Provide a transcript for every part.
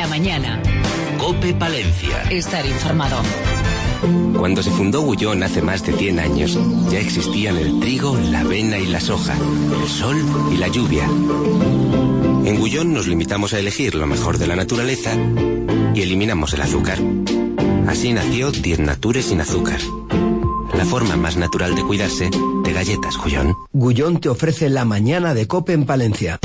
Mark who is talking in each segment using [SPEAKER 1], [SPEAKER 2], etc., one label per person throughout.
[SPEAKER 1] mañana.
[SPEAKER 2] COPE Palencia.
[SPEAKER 1] Estar informado.
[SPEAKER 2] Cuando se fundó Gullón hace más de 100 años, ya existían el trigo, la avena y la soja, el sol y la lluvia. En Gullón nos limitamos a elegir lo mejor de la naturaleza y eliminamos el azúcar. Así nació 10 Nature sin azúcar. La forma más natural de cuidarse de galletas Gullón.
[SPEAKER 3] Gullón te ofrece la mañana de COPE en Palencia.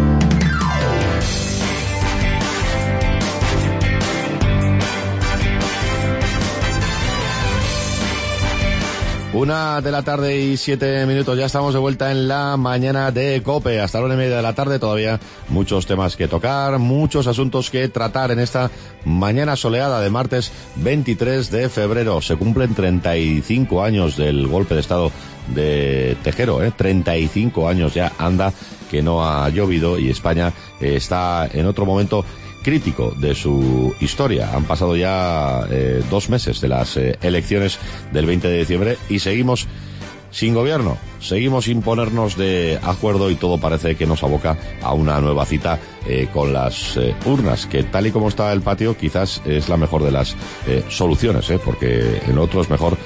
[SPEAKER 4] Una de la tarde y 7 minutos, ya estamos de vuelta en la mañana de COPE, hasta la 1:30 de la tarde, todavía muchos temas que tocar, muchos asuntos que tratar en esta mañana soleada de martes 23 de febrero. Se cumplen 35 años del golpe de estado de Tejero, 35 años ya anda que no ha llovido y España está en otro momento crítico de su historia. Han pasado ya 2 meses de las elecciones del 20 de diciembre y seguimos sin gobierno, seguimos sin ponernos de acuerdo y todo parece que nos aboca a una nueva cita con las urnas, que tal y como está el patio quizás es la mejor de las soluciones, porque en otro es mejor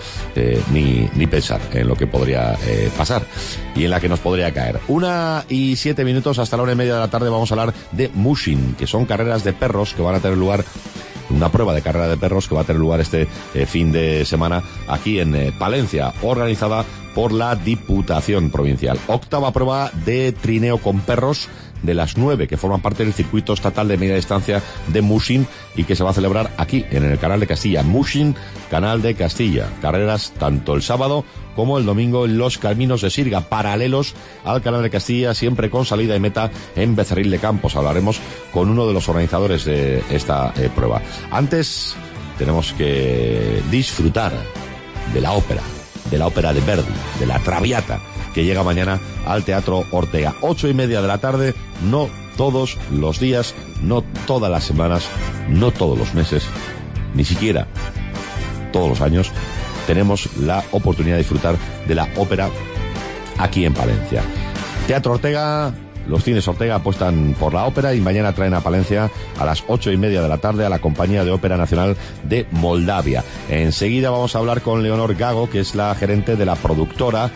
[SPEAKER 4] ni pensar en lo que podría pasar y en la que nos podría caer. 1:07 minutos, hasta la 1:30 de la tarde vamos a hablar de mushing, que son carreras de perros que van a tener lugar, una prueba de carrera de perros que va a tener lugar este fin de semana aquí en Palencia, organizada por la Diputación Provincial. 8ª prueba de trineo con perros de las 9 que forman parte del circuito estatal de media distancia de mushing y que se va a celebrar aquí en el Canal de Castilla. Mushing, Canal de Castilla. Carreras tanto el sábado como el domingo en los caminos de Sirga, paralelos al Canal de Castilla, siempre con salida y meta en Becerril de Campos. Hablaremos con uno de los organizadores de esta prueba. Antes tenemos que disfrutar de la ópera de Verdi, de la Traviata, que llega mañana al Teatro Ortega. 8:30 de la tarde, no todos los días, no todas las semanas, no todos los meses, ni siquiera todos los años, tenemos la oportunidad de disfrutar de la ópera aquí en Palencia. Teatro Ortega, los cines Ortega apuestan por la ópera y mañana traen a Palencia a las 8:30 de la tarde a la Compañía de Ópera Nacional de Moldavia. Enseguida vamos a hablar con Leonor Gago, que es la gerente de la productora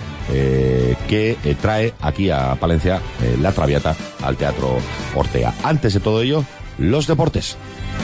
[SPEAKER 4] que trae aquí a Palencia la Traviata al Teatro Ortega. Antes de todo ello, los deportes.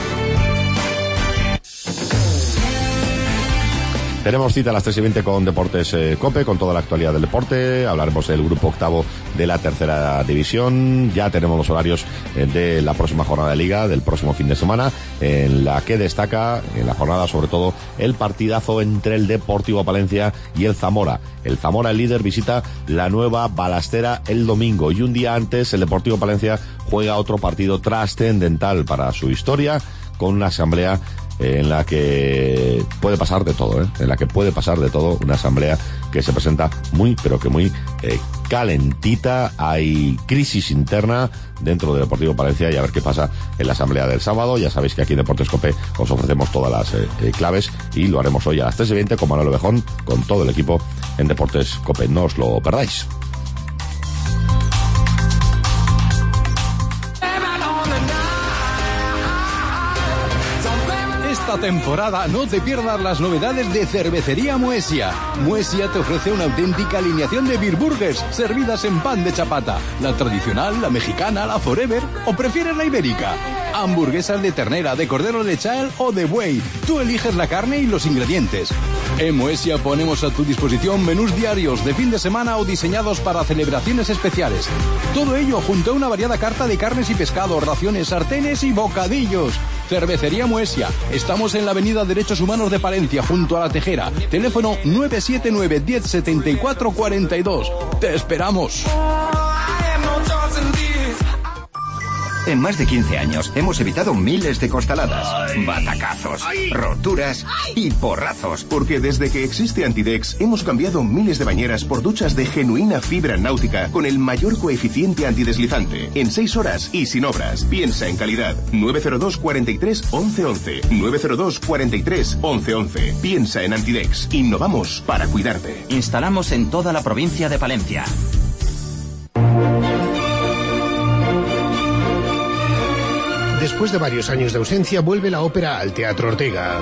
[SPEAKER 4] Tenemos cita a las 3:20 con Deportes COPE, con toda la actualidad del deporte. Hablaremos del grupo octavo de la tercera división. Ya tenemos los horarios de la próxima jornada de liga, del próximo fin de semana, en la que destaca, en la jornada sobre todo, el partidazo entre el Deportivo Palencia y el Zamora. El Zamora, el líder, visita la Nueva Balastera el domingo y un día antes el Deportivo Palencia juega otro partido trascendental para su historia, con una asamblea en la que puede pasar de todo, una asamblea que se presenta muy, pero que muy calentita. Hay crisis interna dentro del Deportivo Palencia y a ver qué pasa en la asamblea del sábado. Ya sabéis que aquí en Deportes COPE os ofrecemos todas las claves y lo haremos hoy a las 3:20 con Manuel Ovejón, con todo el equipo en Deportes COPE. No os lo perdáis.
[SPEAKER 5] Esta temporada no te pierdas las novedades de Cervecería Moesia. Moesia te ofrece una auténtica alineación de beer burgers servidas en pan de chapata. La tradicional, la mexicana, la forever o prefieres la ibérica. Hamburguesas de ternera, de cordero lechal o de buey. Tú eliges la carne y los ingredientes. En Moesia ponemos a tu disposición menús diarios, de fin de semana o diseñados para celebraciones especiales. Todo ello junto a una variada carta de carnes y pescados, raciones, sartenes y bocadillos. Cervecería Moesia. Estamos en la Avenida Derechos Humanos de Palencia, junto a La Tejera. Teléfono 979 10 74 42. ¡Te esperamos!
[SPEAKER 6] En más de 15 años hemos evitado miles de costaladas, batacazos, roturas y porrazos. Porque desde que existe Antidex hemos cambiado miles de bañeras por duchas de genuina fibra náutica con el mayor coeficiente antideslizante. En 6 horas y sin obras. Piensa en calidad. 902 43 11 11. 902 43 11 11. Piensa en Antidex. Innovamos para cuidarte.
[SPEAKER 7] Instalamos en toda la provincia de Palencia.
[SPEAKER 1] después de varios años de ausencia, vuelve la ópera al Teatro Ortega.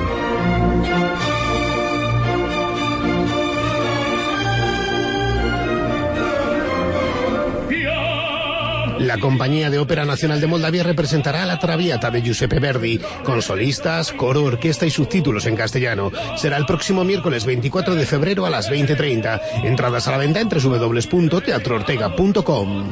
[SPEAKER 1] La Compañía de Ópera Nacional de Moldavia representará La Traviata de Giuseppe Verdi, con solistas, coro, orquesta y subtítulos en castellano. Será el próximo miércoles 24 de febrero a las 20:30. Entradas a la venta en www.teatroortega.com.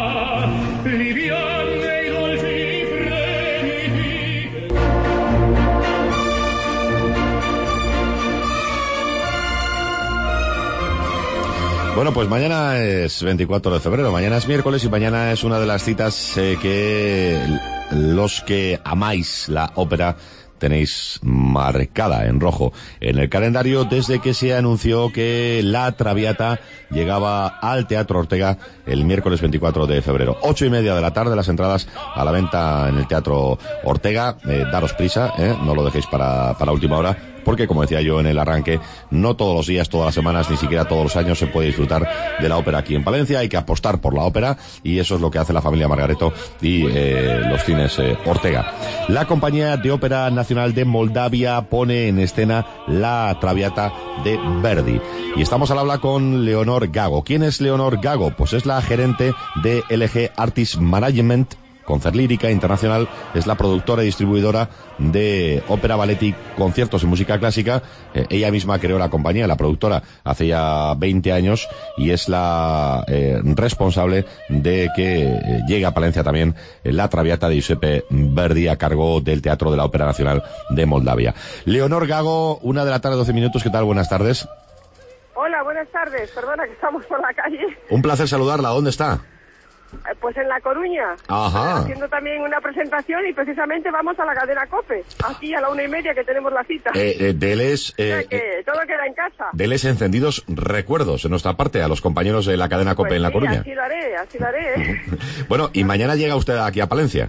[SPEAKER 4] Bueno, pues mañana es 24 de febrero, mañana es miércoles y mañana es una de las citas que los que amáis la ópera tenéis marcada en rojo en el calendario desde que se anunció que La Traviata llegaba al Teatro Ortega el miércoles 24 de febrero. 8:30 de la tarde, las entradas a la venta en el Teatro Ortega. Daros prisa, no lo dejéis para última hora, porque como decía yo en el arranque, no todos los días, todas las semanas, ni siquiera todos los años se puede disfrutar de la ópera aquí en Palencia. Hay que apostar por la ópera y eso es lo que hace la familia Margareto y los cines Ortega. La Compañía de Ópera Nacional de Moldavia pone en escena La Traviata de Verdi. Y estamos al habla con Leonor Gago. ¿Quién es Leonor Gago? Pues es la gerente de LG Artist Management, Concert Lírica Internacional, es la productora y distribuidora de ópera, ballet y conciertos y música clásica. Ella misma creó la compañía, la productora, hace ya 20 años y es la responsable de que llegue a Palencia también La Traviata de Giuseppe Verdi a cargo del Teatro de la Ópera Nacional de Moldavia. Leonor Gago, 1:12 ¿qué tal? Buenas tardes.
[SPEAKER 8] Hola, buenas tardes. Perdona que estamos por la calle.
[SPEAKER 4] Un placer saludarla. ¿Dónde está?
[SPEAKER 8] Pues en La Coruña.
[SPEAKER 4] Ajá.
[SPEAKER 8] Haciendo también una presentación y precisamente vamos a la cadena COPE. Aquí a la 1:30 que tenemos la cita.
[SPEAKER 4] Deles,
[SPEAKER 8] que todo queda en casa.
[SPEAKER 4] Deles encendidos recuerdos en nuestra parte a los compañeros de la cadena COPE
[SPEAKER 8] pues
[SPEAKER 4] en La
[SPEAKER 8] sí,
[SPEAKER 4] Coruña.
[SPEAKER 8] así lo haré.
[SPEAKER 4] Bueno, y mañana llega usted aquí a Palencia.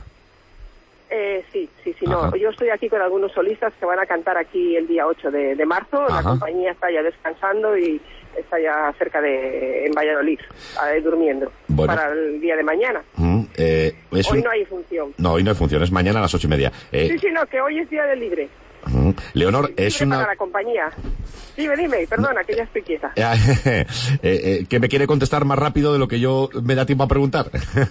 [SPEAKER 8] Sí, no. Yo estoy aquí con algunos solistas que van a cantar aquí el día 8 de marzo.
[SPEAKER 4] Ajá.
[SPEAKER 8] La compañía está ya descansando y está ya cerca en Valladolid, durmiendo,
[SPEAKER 4] bueno,
[SPEAKER 8] para el día de mañana. Hoy no hay función.
[SPEAKER 4] No, hoy no hay función, es mañana a las 8:30.
[SPEAKER 8] Sí, no, que hoy es día de libre.
[SPEAKER 4] Leonor, es
[SPEAKER 8] libre
[SPEAKER 4] una...
[SPEAKER 8] para la compañía. Dime, perdona, que ya estoy quieta.
[SPEAKER 4] Que me quiere contestar más rápido de lo que yo me da tiempo a preguntar.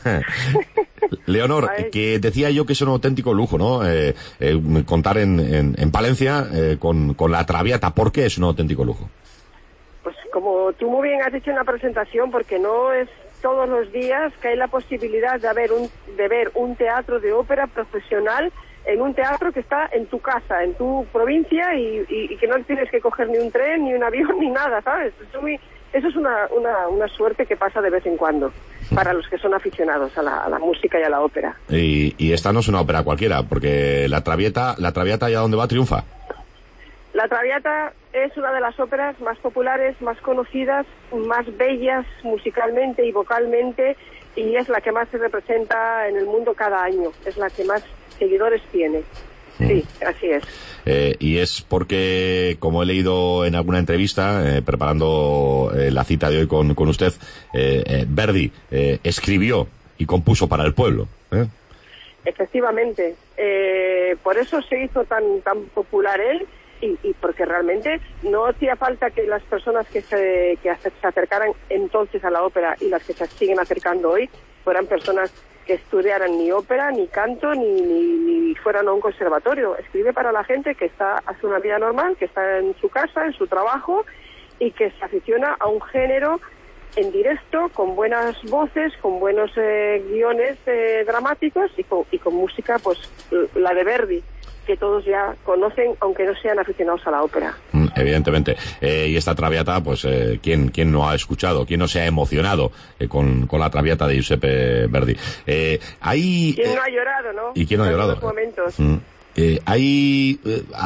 [SPEAKER 4] Leonor, que decía yo que es un auténtico lujo, ¿no? Contar en Palencia con La Traviata. ¿Por qué es un auténtico lujo?
[SPEAKER 8] Pues como tú muy bien has dicho en la presentación, porque no es todos los días que hay la posibilidad de ver un teatro de ópera profesional en un teatro que está en tu casa, en tu provincia y que no tienes que coger ni un tren, ni un avión, ni nada, ¿sabes? Eso es una suerte que pasa de vez en cuando para los que son aficionados a la música y a la ópera.
[SPEAKER 4] Y esta no es una ópera cualquiera, porque La Traviata allá donde va triunfa.
[SPEAKER 8] La Traviata es una de las óperas más populares, más conocidas, más bellas musicalmente y vocalmente, y es la que más se representa en el mundo cada año, es la que más seguidores tiene. Sí, así es.
[SPEAKER 4] Y es porque, como he leído en alguna entrevista, preparando la cita de hoy con usted, Verdi escribió y compuso para el pueblo.
[SPEAKER 8] Efectivamente. Por eso se hizo tan popular él, y porque realmente no hacía falta que las personas que se acercaran entonces a la ópera y las que se siguen acercando hoy fueran personas que estudiaran ni ópera, ni canto, ni fueran a un conservatorio. Escribe para la gente que hace una vida normal, que está en su casa, en su trabajo, y que se aficiona a un género en directo, con buenas voces, con buenos guiones dramáticos y con música, pues la de Verdi, que todos ya conocen, aunque no sean aficionados a la ópera.
[SPEAKER 4] Evidentemente. Y esta Traviata, pues, ¿quién no ha escuchado? ¿Quién no se ha emocionado con la Traviata de Giuseppe Verdi?
[SPEAKER 8] ¿Quién no ha llorado, no?
[SPEAKER 4] ¿Y quién no ha llorado?
[SPEAKER 8] En algunos momentos.
[SPEAKER 4] ¿Hay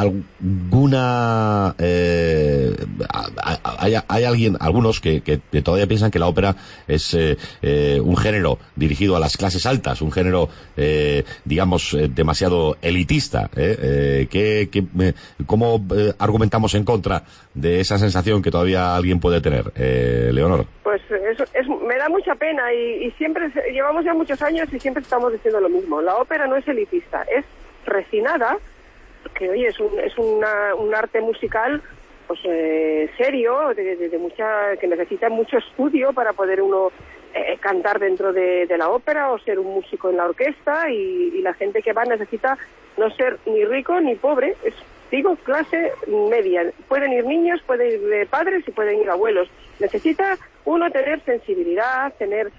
[SPEAKER 4] alguna... hay algunos que todavía piensan que la ópera es un género dirigido a las clases altas, un género, digamos, demasiado elitista? ¿Cómo argumentamos en contra de esa sensación que todavía alguien puede tener, Leonor?
[SPEAKER 8] Pues me da mucha pena y siempre llevamos ya muchos años y siempre estamos diciendo lo mismo. La ópera no es elitista, es refinada, que oye, es un arte musical pues serio, de mucha, que necesita mucho estudio para poder uno cantar dentro de la ópera o ser un músico en la orquesta, y la gente que va necesita no ser ni rico ni pobre, clase media. Pueden ir niños, pueden ir padres y pueden ir abuelos. Necesita uno tener sensibilidad, tener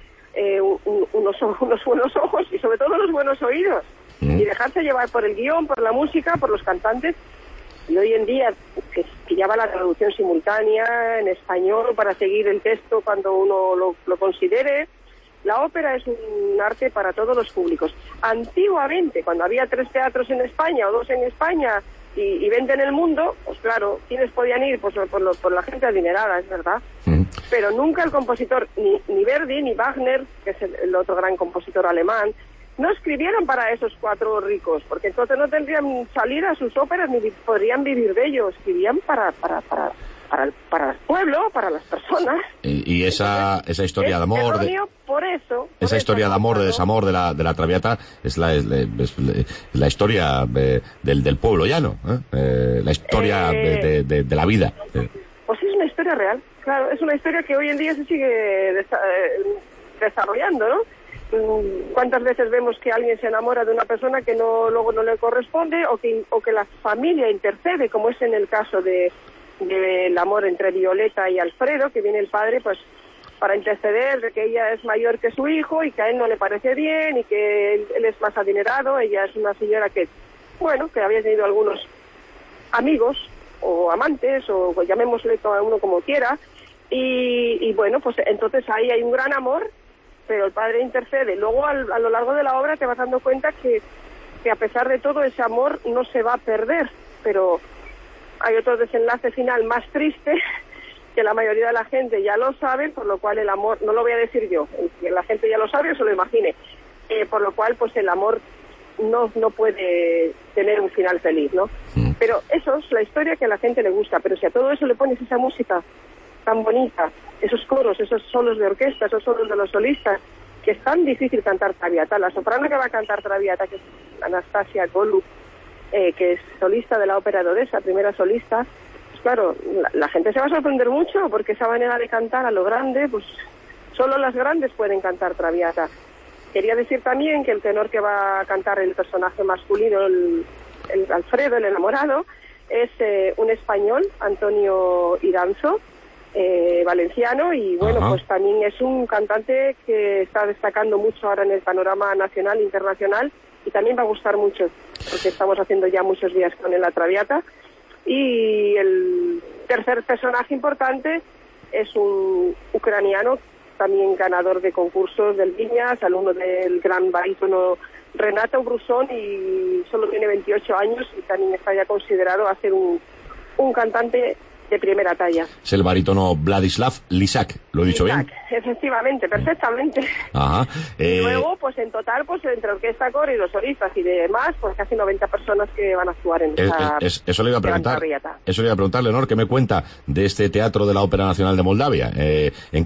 [SPEAKER 8] unos buenos ojos y sobre todo los buenos oídos, y dejarse llevar por el guión, por la música, por los cantantes. Y hoy en día, que ya va la traducción simultánea en español para seguir el texto cuando uno lo considere, la ópera es un arte para todos los públicos. Antiguamente, cuando había 3 teatros en España o 2 en España y 20 en el mundo, pues claro, ¿quiénes podían ir? Pues por la gente adinerada, es verdad. Pero nunca el compositor, ni Verdi, ni Wagner, que es el otro gran compositor alemán, no escribieron para esos 4 ricos, porque entonces no tendrían salir a sus óperas ni podrían vivir de ello. Escribían para el pueblo, para las personas.
[SPEAKER 4] Y esa historia de amor, esa historia de amor, de desamor de la Traviata es la historia del pueblo llano, la historia de la vida.
[SPEAKER 8] Pues es una historia real, claro, es una historia que hoy en día se sigue desarrollando, ¿no? ¿Cuántas veces vemos que alguien se enamora de una persona que luego no le corresponde, o que la familia intercede, como es en el caso del amor entre Violeta y Alfredo, que viene el padre pues para interceder de que ella es mayor que su hijo y que a él no le parece bien y que él es más adinerado? Ella es una señora que había tenido algunos amigos o amantes, o llamémosle cada uno como quiera, y bueno, pues entonces ahí hay un gran amor, pero el padre intercede. Luego a lo largo de la obra te vas dando cuenta que a pesar de todo ese amor no se va a perder, pero hay otro desenlace final más triste que la mayoría de la gente ya lo sabe, por lo cual el amor, no lo voy a decir yo, que la gente ya lo sabe o se lo imagine, por lo cual pues el amor no puede tener un final feliz, ¿no? Pero eso es la historia que a la gente le gusta, pero si a todo eso le pones esa música tan bonita, esos coros, esos solos de orquesta, esos solos de los solistas, que es tan difícil cantar Traviata. La soprano que va a cantar Traviata, que es Anastasia Golub, que es solista de la ópera de Odessa, primera solista, pues claro, la gente se va a sorprender mucho, porque esa manera de cantar a lo grande, pues solo las grandes pueden cantar Traviata. Quería decir también que el tenor que va a cantar el personaje masculino, el Alfredo, el enamorado, es un español, Antonio Iranzo, valenciano, y bueno, pues también es un cantante que está destacando mucho ahora en el panorama nacional e internacional, y también va a gustar mucho, porque estamos haciendo ya muchos días con él la Traviata. Y el tercer personaje importante es un ucraniano, también ganador de concursos del Viñas, alumno del gran barítono Renato Brusón, y solo tiene 28 años y también está ya considerado a ser un cantante de primera talla.
[SPEAKER 4] Es el barítono Vladislav Lisak, ¿lo he dicho bien?
[SPEAKER 8] Efectivamente, perfectamente. Y luego, pues en total, pues entre orquesta, coro y los solistas y demás, pues casi 90 personas que van a actuar en
[SPEAKER 4] eso le iba a preguntar. Eso le iba a preguntar, Leonor, ¿qué me cuenta de este teatro de la Ópera Nacional de Moldavia? ¿En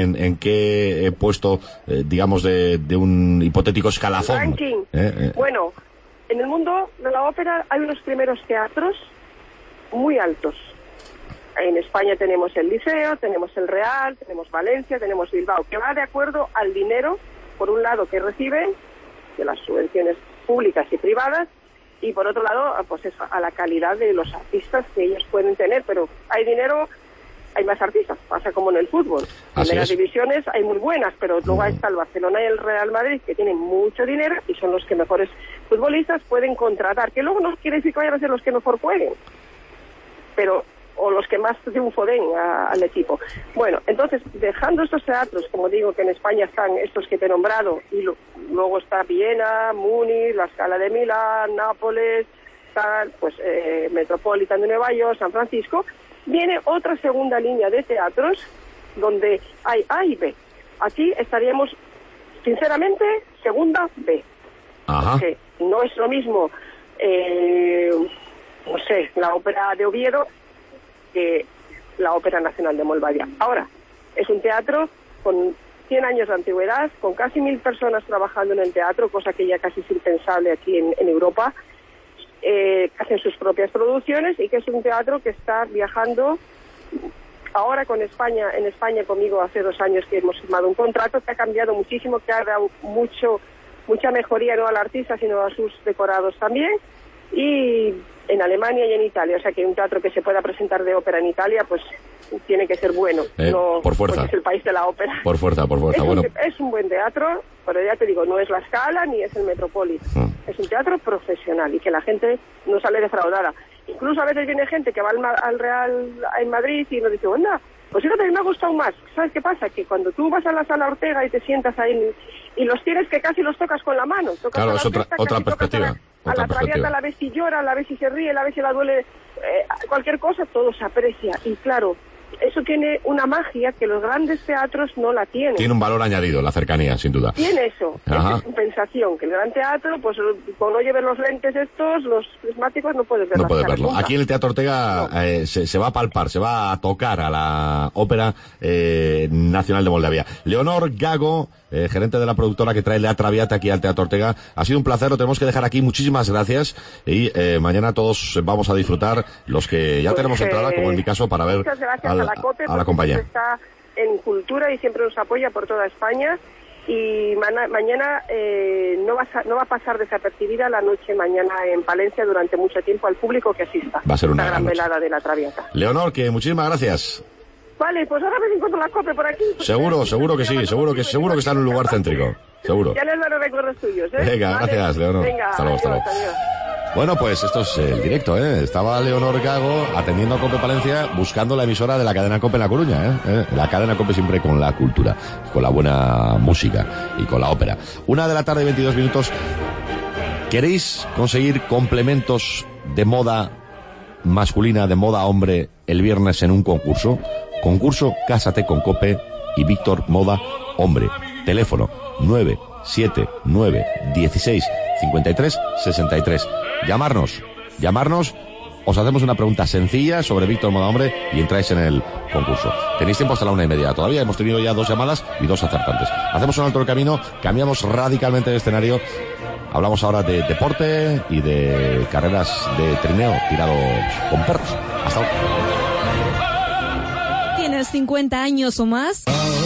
[SPEAKER 4] qué puesto, digamos, de un hipotético escalafón?
[SPEAKER 8] Ranking. Bueno, en el mundo de la ópera hay unos primeros teatros muy altos. En España tenemos el Liceo, tenemos el Real, tenemos Valencia, tenemos Bilbao, que va de acuerdo al dinero, por un lado, que reciben de las subvenciones públicas y privadas, y por otro lado, pues eso, a la calidad de los artistas que ellos pueden tener. Pero hay dinero, hay más artistas, pasa como en el fútbol. En las divisiones hay muy buenas, pero luego está el Barcelona y el Real Madrid, que tienen mucho dinero y son los que mejores futbolistas pueden contratar, que luego no quiere decir que vayan a ser los que mejor jueguen, pero o los que más triunfo den al equipo. Bueno, entonces, dejando estos teatros, como digo, que en España están estos que te he nombrado, y luego está Viena, Múnich, la Scala de Milán, Nápoles, pues Metropolitan de Nueva York, San Francisco, viene otra segunda línea de teatros donde hay A y B. Aquí estaríamos, sinceramente, segunda B. Porque no es lo mismo, no sé, la ópera de Oviedo que la Ópera Nacional de Moldavia. Ahora, es un teatro con 100 años de antigüedad, con casi 1000 personas trabajando en el teatro, cosa que ya casi es impensable aquí en Europa, que hacen sus propias producciones y que es un teatro que está viajando ahora con España, en España conmigo hace 2 años que hemos firmado un contrato que ha cambiado muchísimo, que ha dado mucha mejoría no al artista sino a sus decorados también, y en Alemania y en Italia, o sea que un teatro que se pueda presentar de ópera en Italia pues tiene que ser bueno, no
[SPEAKER 4] por fuerza,
[SPEAKER 8] porque es el país de la ópera.
[SPEAKER 4] Por fuerza.
[SPEAKER 8] Es un buen teatro, pero ya te digo, no es la Scala ni es el Metropolitan, es un teatro profesional y que la gente no sale defraudada. Incluso a veces viene gente que va al Real en Madrid y nos dice, onda, pues fíjate, me ha gustado más. ¿Sabes qué pasa? Que cuando tú vas a la Sala Ortega y te sientas ahí y los tienes que casi los tocas con la mano.
[SPEAKER 4] Claro, es otra perspectiva.
[SPEAKER 8] A la Traviata la ves si llora, la ves si se ríe, la ves si la duele, cualquier cosa, todo se aprecia. Y claro, eso tiene una magia que los grandes teatros no la tienen.
[SPEAKER 4] Tiene un valor añadido, la cercanía, sin duda.
[SPEAKER 8] Tiene eso, es compensación, que el gran teatro, pues cuando no lleves los lentes estos, los prismáticos, no puedes verlo.
[SPEAKER 4] No puedes verlo. Aquí en el Teatro Ortega se va a palpar, se va a tocar a la Ópera Nacional de Moldavia. Leonor Gago, gerente de la productora que trae La Traviata aquí al Teatro Ortega. Ha sido un placer, lo tenemos que dejar aquí. Muchísimas gracias. Y mañana todos vamos a disfrutar, los que ya tenemos entrada, como en mi caso, para ver a la compañía.
[SPEAKER 8] Está en cultura y siempre nos apoya por toda España. Y mañana no va a pasar desapercibida la noche mañana en Palencia durante mucho tiempo al público que asista.
[SPEAKER 4] Va a ser una
[SPEAKER 8] gran velada de La Traviata.
[SPEAKER 4] Leonor, que muchísimas gracias.
[SPEAKER 8] Vale, pues ahora me encuentro la COPE por aquí.
[SPEAKER 4] Seguro que sí, seguro que está en un lugar céntrico. Seguro.
[SPEAKER 8] Ya les daré recuerdos tuyos,
[SPEAKER 4] Venga, vale. Gracias, Leonor.
[SPEAKER 8] Venga,
[SPEAKER 4] hasta luego.
[SPEAKER 8] Adiós.
[SPEAKER 4] Bueno, pues esto es el directo, ¿eh? Estaba Leonor Gago atendiendo a COPE Palencia, buscando la emisora de la cadena COPE en La Coruña, ¿eh? La cadena COPE siempre con la cultura, con la buena música y con la ópera. 1:22 p.m. ¿Queréis conseguir complementos de moda masculina, de moda hombre, el viernes en un concurso? Concurso Cásate con COPE y Víctor Moda Hombre. Teléfono 979 16 53 63. Llamarnos, os hacemos una pregunta sencilla sobre Víctor Moda Hombre y entráis en el concurso. Tenéis tiempo hasta la 1:30. Todavía hemos tenido ya 2 llamadas y 2 acertantes. Hacemos un alto el camino, cambiamos radicalmente de escenario. Hablamos ahora de deporte y de carreras de trineo tirados con perros. Hasta ahora.
[SPEAKER 9] ¿Tienes 50 años o más?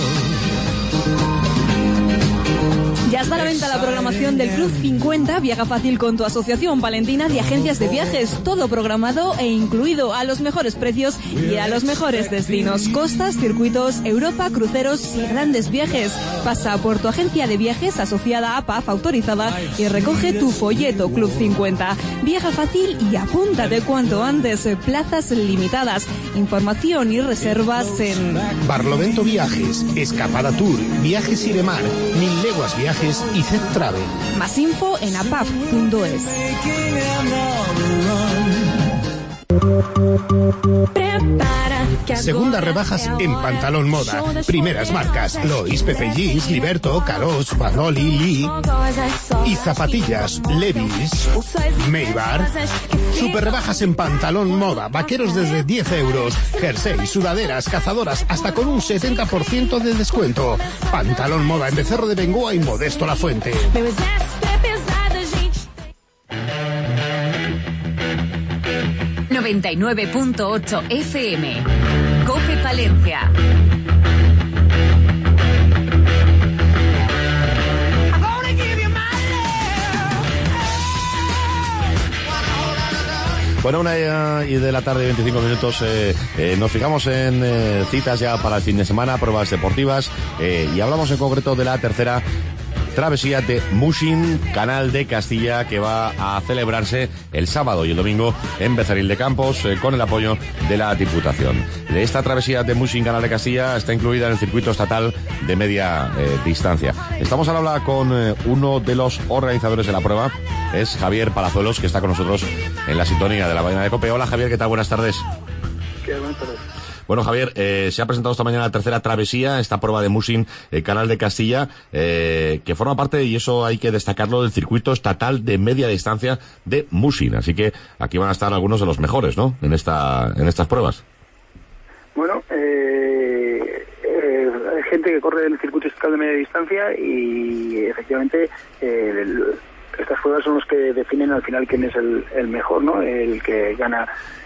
[SPEAKER 9] Ya está a la venta la programación del Club 50. Viaja fácil con tu asociación palentina de agencias de viajes. Todo programado e incluido a los mejores precios y a los mejores destinos. Costas, circuitos, Europa, cruceros y grandes viajes. Pasa por tu agencia de viajes asociada a PAF autorizada y recoge tu folleto Club 50. Viaja fácil y apúntate cuanto antes. Plazas limitadas. Información y reservas en
[SPEAKER 1] Barlovento Viajes, Escapada Tour, Viajes y de Mar, 1000 Leguas Viajes y Zed Travel.
[SPEAKER 9] Más info en apaf.es.
[SPEAKER 1] Segundas rebajas en Pantalón Moda. Primeras marcas: Lois, Pepe Jeans, Liberto, Caros, Banoli, Lee. Y zapatillas: Levi's, Maybar. Super rebajas en Pantalón Moda. Vaqueros desde 10 euros. Jersey, sudaderas, cazadoras, hasta con un 70% de descuento. Pantalón Moda en Becerro de Bengoa y Modesto La Fuente.
[SPEAKER 10] 99.8 FM. COPE Palencia.
[SPEAKER 4] Bueno, 1:25 p.m. Nos fijamos en citas ya para el fin de semana, pruebas deportivas, y hablamos en concreto de la tercera travesía de Muxin, Canal de Castilla, que va a celebrarse el sábado y el domingo en Becerril de Campos, con el apoyo de la Diputación. Esta travesía de Muxin, Canal de Castilla, está incluida en el circuito estatal de media distancia. Estamos al habla con uno de los organizadores de la prueba, es Javier Palazuelos, que está con nosotros en la sintonía de la mañana de COPE. Hola, Javier, ¿qué tal? Buenas tardes.
[SPEAKER 11] ¿Qué? Buenas tardes.
[SPEAKER 4] Bueno, Javier, se ha presentado esta mañana la tercera travesía, esta prueba de Muxin, Canal de Castilla, que forma parte, y eso hay que destacarlo, del circuito estatal de media distancia de Muxin. Así que aquí van a estar algunos de los mejores, ¿no?, en estas pruebas.
[SPEAKER 11] Bueno, gente que corre el circuito estatal de media distancia y efectivamente estas pruebas son los que definen al final quién es el mejor, ¿no? El que gana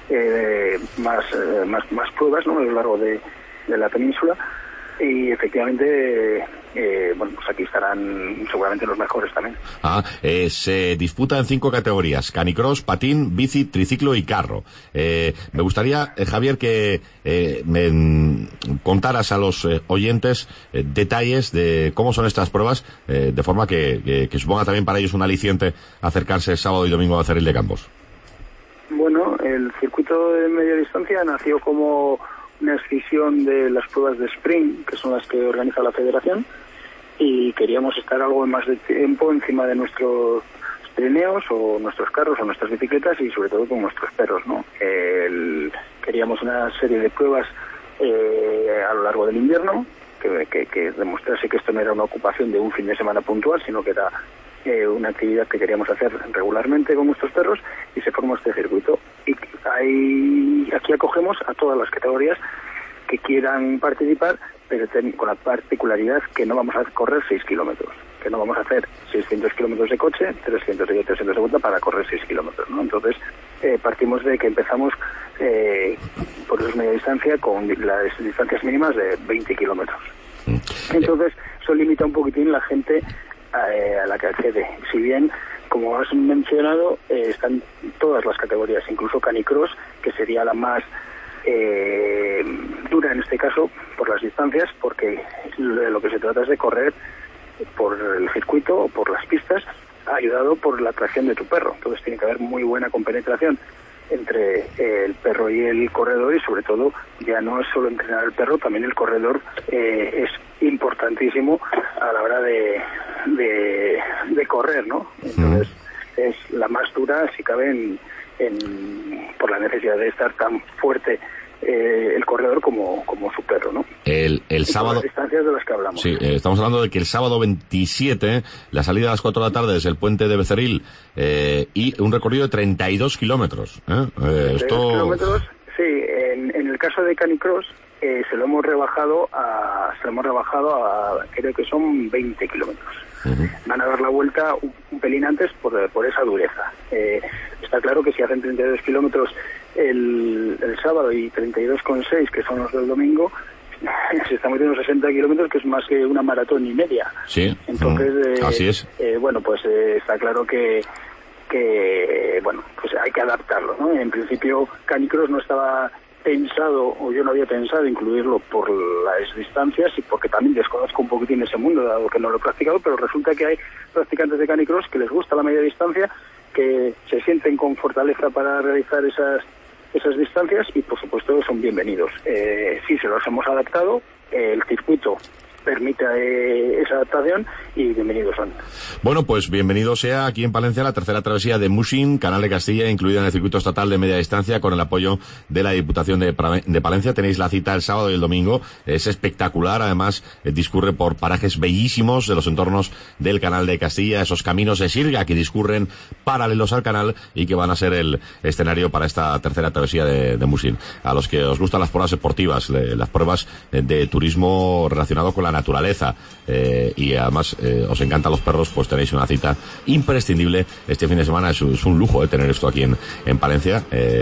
[SPEAKER 11] más pruebas, ¿no? A lo largo de la península. Y efectivamente, bueno, pues aquí estarán seguramente los mejores también.
[SPEAKER 4] Se disputa en 5 categorías: canicross, patín, bici, triciclo y carro. Me gustaría, Javier, que me contaras a los oyentes detalles de cómo son estas pruebas, de forma que suponga también para ellos un aliciente acercarse sábado y domingo a hacer el de Campos.
[SPEAKER 11] Bueno, el circuito de media distancia nació como una escisión de las pruebas de sprint, que son las que organiza la federación, y queríamos estar algo más de tiempo encima de nuestros trineos o nuestros carros o nuestras bicicletas y sobre todo con nuestros perros, ¿no? Queríamos una serie de pruebas a lo largo del invierno que demostrase que esto no era una ocupación de un fin de semana puntual, sino que era una actividad que queríamos hacer regularmente con nuestros perros, y se formó este circuito. Y aquí acogemos a todas las categorías que quieran participar, pero con la particularidad que no vamos a correr 6 kilómetros, que no vamos a hacer 600 kilómetros de coche, 300 de ida, 300 de vuelta para correr 6 kilómetros, ¿no? Entonces partimos de que empezamos por eso media distancia con las distancias mínimas de 20 kilómetros. Entonces eso limita un poquitín la gente a la que accede. Si bien, como has mencionado, están todas las categorías, incluso canicross, que sería la más dura en este caso por las distancias, porque lo que se trata es de correr por el circuito o por las pistas, ayudado por la tracción de tu perro. Entonces tiene que haber muy buena compenetración entre el perro y el corredor, y sobre todo ya no es solo entrenar al perro, también el corredor es importantísimo a la hora de correr, ¿no? Entonces es la más dura, si cabe, por la necesidad de estar tan fuerte el corredor como su perro, ¿no?
[SPEAKER 4] El sábado,
[SPEAKER 11] las distancias de las que hablamos.
[SPEAKER 4] Sí, estamos hablando de que el sábado 27, la salida a las 4 de la tarde desde el puente de Becerril, y un recorrido de 32 kilómetros.
[SPEAKER 11] 32 kilómetros, sí. En el caso de canicross, se lo hemos rebajado a creo que son 20 kilómetros. Van a dar la vuelta un pelín antes por esa dureza. Está claro que si hacen 32 kilómetros el sábado y 32,6, que son los del domingo, se están metiendo 60 kilómetros, que es más que una maratón y media.
[SPEAKER 4] Sí.
[SPEAKER 11] Entonces,
[SPEAKER 4] así es.
[SPEAKER 11] Bueno, pues está claro que bueno, pues hay que adaptarlo, ¿no? En principio, canicross no estaba pensado, o yo no había pensado incluirlo por las distancias, y porque también desconozco un poquitín ese mundo, dado que no lo he practicado, pero resulta que hay practicantes de canicross que les gusta la media distancia, que se sienten con fortaleza para realizar esas distancias, y por supuesto son bienvenidos. Sí, se los hemos adaptado, el circuito permite esa adaptación, y bienvenidos son.
[SPEAKER 4] Bueno, pues bienvenido sea aquí en Palencia la tercera travesía de Muxin, Canal de Castilla, incluida en el circuito estatal de media distancia, con el apoyo de la Diputación de Palencia. Tenéis la cita el sábado y el domingo. Es espectacular, además discurre por parajes bellísimos de los entornos del Canal de Castilla, esos caminos de sirga que discurren paralelos al canal y que van a ser el escenario para esta tercera travesía de Muxin. A los que os gustan las pruebas deportivas, las pruebas de turismo relacionado con la naturaleza, y además os encantan los perros, pues tenéis una cita imprescindible este fin de semana. Es un lujo tener esto aquí en Palencia,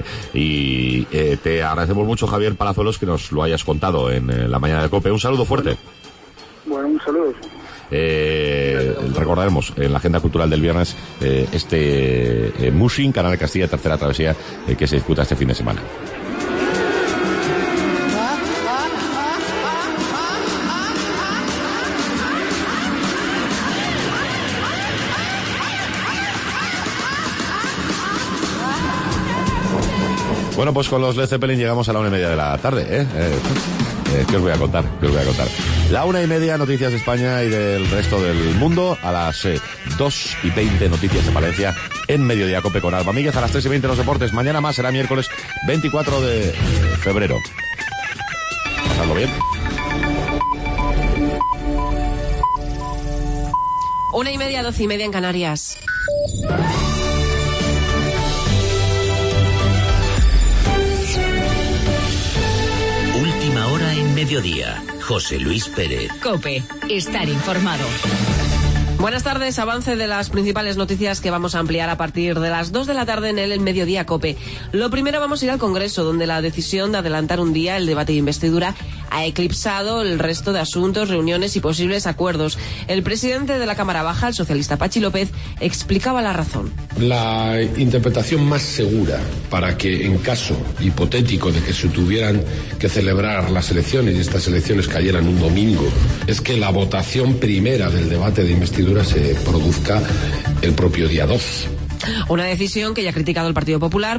[SPEAKER 4] y te agradecemos mucho, Javier Palazuelos, que nos lo hayas contado en la mañana de COPE. Un saludo fuerte.
[SPEAKER 11] Bueno, un saludo.
[SPEAKER 4] Recordaremos en la agenda cultural del viernes Muxin, Canal de Castilla, tercera travesía que se disputa este fin de semana. Bueno, pues con los Led Zeppelin llegamos a la 1:30 de la tarde, ¿qué os voy a contar? 1:30, noticias de España y del resto del mundo. A las 2:20, noticias de Valencia en Mediodía Cope con Alba Míguez. A las 3:20 los deportes. Mañana más, será miércoles 24 de febrero. Pasadlo bien.
[SPEAKER 12] 1:30, 12:30 en Canarias.
[SPEAKER 13] Última hora en Mediodía. José Luis Pérez.
[SPEAKER 10] COPE. Estar informado.
[SPEAKER 12] Buenas tardes, avance de las principales noticias que vamos a ampliar a partir de las 2 de la tarde en el Mediodía COPE. Lo primero, vamos a ir al Congreso, donde la decisión de adelantar un día el debate de investidura ha eclipsado el resto de asuntos, reuniones y posibles acuerdos. El presidente de la Cámara Baja, el socialista Pachi López, explicaba la razón.
[SPEAKER 14] La interpretación más segura para que, en caso hipotético de que se tuvieran que celebrar las elecciones y estas elecciones cayeran un domingo, es que la votación primera del debate de investidura se produzca el propio día 2.
[SPEAKER 12] Una decisión que ya ha criticado el Partido Popular